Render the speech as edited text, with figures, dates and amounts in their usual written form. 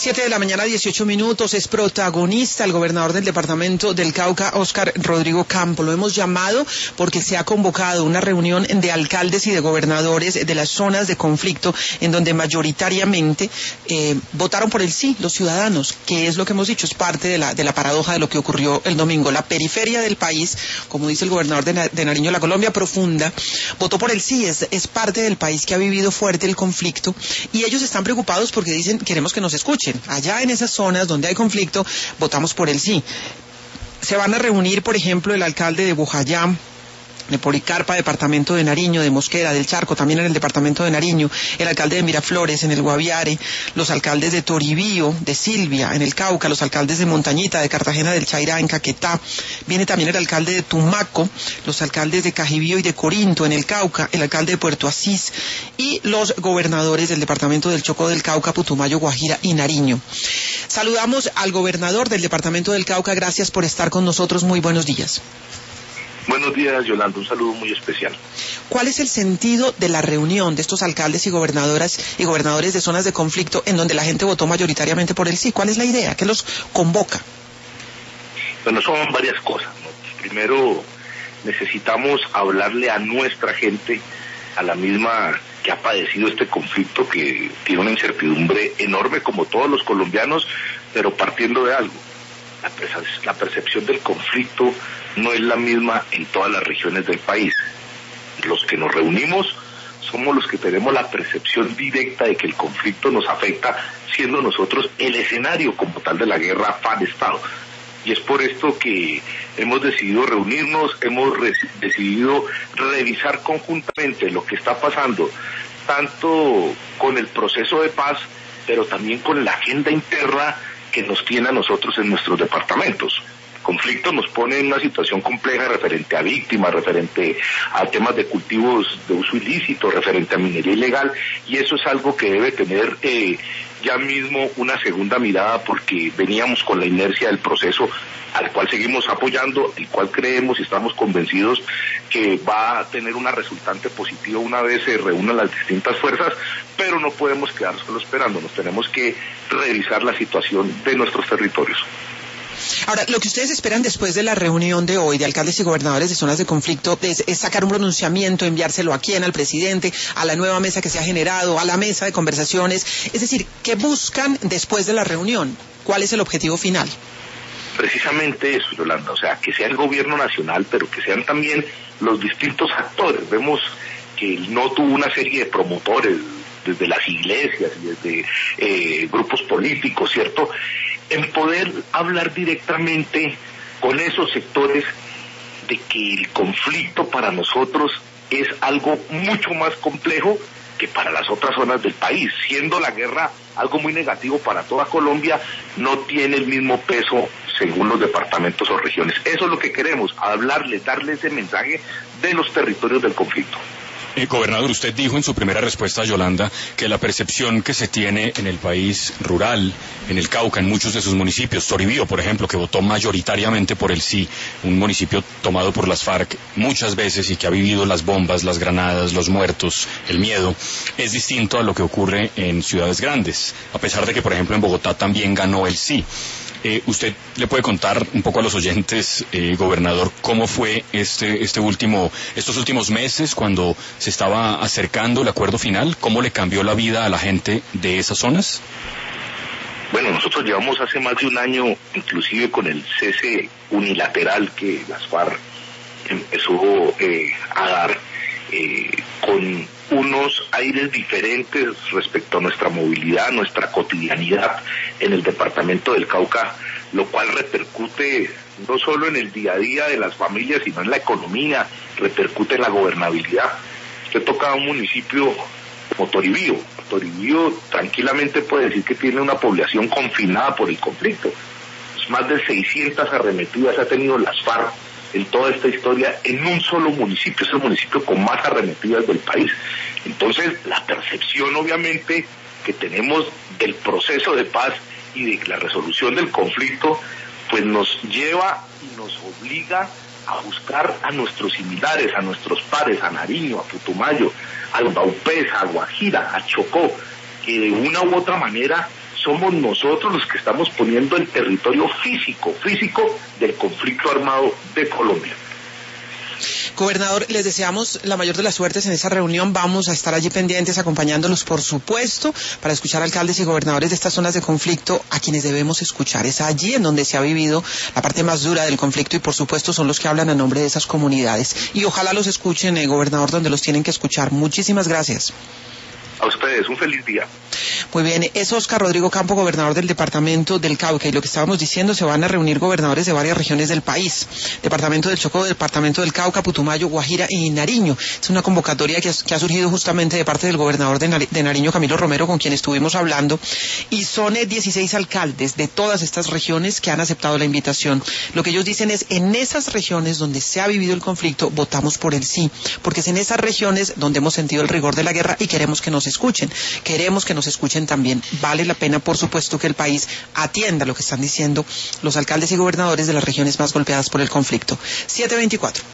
7 de la mañana, 18 minutos. Es protagonista el gobernador del departamento del Cauca, Óscar Rodrigo Campo. Lo hemos llamado porque se ha convocado una reunión de alcaldes y de gobernadores de las zonas de conflicto en donde mayoritariamente votaron por el sí los ciudadanos, que es lo que hemos dicho, es parte de la paradoja de lo que ocurrió el domingo. La periferia del país, como dice el gobernador de Nariño, la Colombia profunda, votó por el sí, es parte del país que ha vivido fuerte el conflicto, y ellos están preocupados porque dicen, queremos que nos escuchen. Allá en esas zonas donde hay conflicto, votamos por el sí. Se van a reunir, por ejemplo, el alcalde de Bojayá, de Policarpa, departamento de Nariño, de Mosquera, del Charco, también en el departamento de Nariño, el alcalde de Miraflores, en el Guaviare, los alcaldes de Toribío, de Silvia, en el Cauca, los alcaldes de Montañita, de Cartagena del Chairá, en Caquetá, viene también el alcalde de Tumaco, los alcaldes de Cajibío y de Corinto, en el Cauca, el alcalde de Puerto Asís, y los gobernadores del departamento del Chocó, del Cauca, Putumayo, Guajira y Nariño. Saludamos al gobernador del departamento del Cauca, gracias por estar con nosotros, muy buenos días. Buenos días, Yolanda, un saludo muy especial. ¿Cuál es el sentido de la reunión de estos alcaldes y gobernadores de zonas de conflicto en donde la gente votó mayoritariamente por el sí? ¿Cuál es la idea? ¿Qué los convoca? Bueno, son varias cosas, ¿no? Primero, necesitamos hablarle a nuestra gente, a la misma que ha padecido este conflicto, que tiene una incertidumbre enorme como todos los colombianos, pero partiendo de algo. La percepción del conflicto no es la misma en todas las regiones del país. Los que nos reunimos somos los que tenemos la percepción directa de que el conflicto nos afecta, siendo nosotros el escenario como tal de la guerra FARC-Estado. Y es por esto que hemos decidido reunirnos, hemos decidido revisar conjuntamente lo que está pasando, tanto con el proceso de paz, pero también con la agenda interna que nos tiene a nosotros en nuestros departamentos. El conflicto nos pone en una situación compleja referente a víctimas, referente a temas de cultivos de uso ilícito, referente a minería ilegal, y eso es algo que debe tener ya mismo una segunda mirada, porque veníamos con la inercia del proceso al cual seguimos apoyando, el cual creemos y estamos convencidos que va a tener una resultante positiva una vez se reúnan las distintas fuerzas, pero no podemos quedar solo esperándonos, tenemos que revisar la situación de nuestros territorios. Ahora, lo que ustedes esperan después de la reunión de hoy de alcaldes y gobernadores de zonas de conflicto es sacar un pronunciamiento, enviárselo a quién, al presidente, a la nueva mesa que se ha generado, a la mesa de conversaciones. Es decir, ¿qué buscan después de la reunión? ¿Cuál es el objetivo final? Precisamente eso, Yolanda, o sea, que sea el gobierno nacional, pero que sean también los distintos actores. Vemos que no tuvo una serie de promotores desde las iglesias y desde grupos políticos, ¿cierto?, en poder hablar directamente con esos sectores de que el conflicto para nosotros es algo mucho más complejo que para las otras zonas del país. Siendo la guerra algo muy negativo para toda Colombia, no tiene el mismo peso según los departamentos o regiones. Eso es lo que queremos, hablarles, darles ese mensaje de los territorios del conflicto. Gobernador, usted dijo en su primera respuesta a Yolanda que la percepción que se tiene en el país rural, en el Cauca, en muchos de sus municipios, Toribío, por ejemplo, que votó mayoritariamente por el sí, un municipio tomado por las FARC muchas veces y que ha vivido las bombas, las granadas, los muertos, el miedo, es distinto a lo que ocurre en ciudades grandes, a pesar de que, por ejemplo, en Bogotá también ganó el sí. ¿Usted le puede contar un poco a los oyentes, gobernador, cómo fue estos últimos meses cuando se estaba acercando el acuerdo final? ¿Cómo le cambió la vida a la gente de esas zonas? Bueno, nosotros llevamos hace más de un año, inclusive con el cese unilateral que las FARC empezó a dar, con unos aires diferentes respecto a nuestra movilidad, nuestra cotidianidad en el departamento del Cauca, lo cual repercute no solo en el día a día de las familias, sino en la economía, repercute en la gobernabilidad. Usted toca un municipio como Toribío. Toribío tranquilamente puede decir que tiene una población confinada por el conflicto. Más de 600 arremetidas ha tenido las FARC en toda esta historia en un solo municipio, es el municipio con más arremetidas del país. Entonces, la percepción obviamente que tenemos del proceso de paz y de la resolución del conflicto, pues nos lleva y nos obliga a buscar a nuestros similares, a nuestros pares, a Nariño, a Putumayo, al Baupés, a Guajira, a Chocó, que de una u otra manera somos nosotros los que estamos poniendo el territorio físico del conflicto armado de Colombia. Gobernador, les deseamos la mayor de las suertes en esa reunión. Vamos a estar allí pendientes, acompañándolos, por supuesto, para escuchar alcaldes y gobernadores de estas zonas de conflicto, a quienes debemos escuchar. Es allí en donde se ha vivido la parte más dura del conflicto y, por supuesto, son los que hablan a nombre de esas comunidades. Y ojalá los escuchen, gobernador, donde los tienen que escuchar. Muchísimas gracias. A ustedes, un feliz día. Muy bien, es Óscar Rodrigo Campo, gobernador del departamento del Cauca, y lo que estábamos diciendo, se van a reunir gobernadores de varias regiones del país, departamento del Chocó, departamento del Cauca, Putumayo, Guajira y Nariño. Es una convocatoria que ha surgido justamente de parte del gobernador de Nariño, Camilo Romero, con quien estuvimos hablando, y son 16 alcaldes de todas estas regiones que han aceptado la invitación. Lo que ellos dicen es, en esas regiones donde se ha vivido el conflicto, votamos por el sí, porque es en esas regiones donde hemos sentido el rigor de la guerra y queremos que nos escuchen también. Vale la pena, por supuesto, que el país atienda lo que están diciendo los alcaldes y gobernadores de las regiones más golpeadas por el conflicto. 7:24.